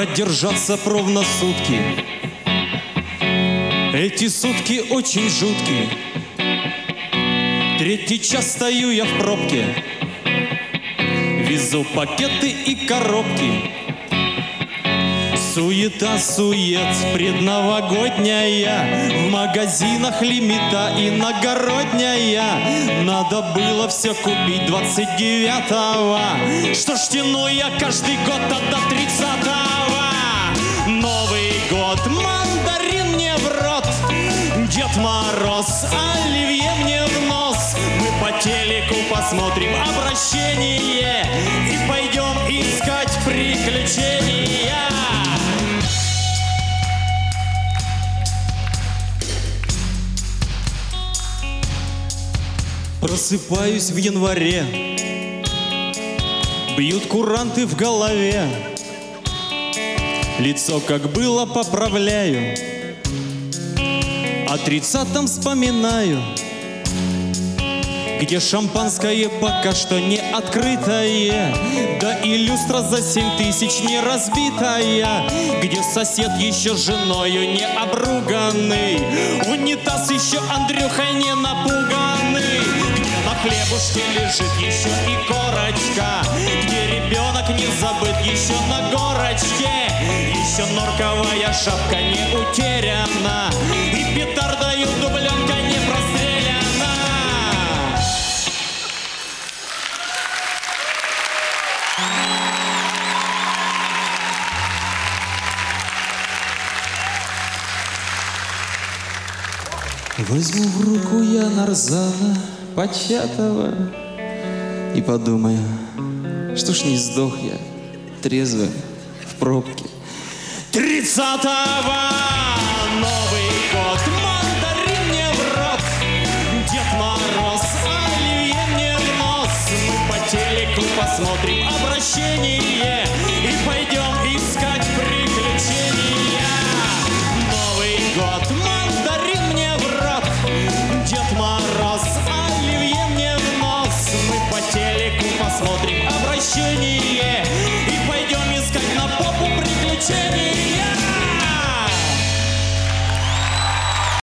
продержаться ровно сутки. Эти сутки очень жуткие. Третий час стою я в пробке, везу пакеты и коробки. Суета-сует предновогодняя, в магазинах лимита иногородняя. Надо было все купить 29-го. Что ж тяну я каждый год до 30-го. Новый год, мандарин мне в рот, Дед Мороз, оливье мне в нос. Мы по телеку посмотрим обращение и пойдем искать приключения. Просыпаюсь в январе, бьют куранты в голове. Лицо как было поправляю, о 30-м вспоминаю, где шампанское пока что не открытое, да и люстра за 7000 не разбитая, где сосед еще женою не обруганный, унитаз еще Андрюхой не напуганный, где на хлебушке лежит еще и корочка, где ребенок не забыт еще на горочке, еще норковая шапка не утеряна, и петардою дубленка не простреляна. Возьму в руку я нарзана початого и подумаю, что ж не сдох я трезвым в пробке. 30-го Новый год, мандарин мне в рот, Дед Мороз, оливье мне в нос. Мы по телеку посмотрим обращение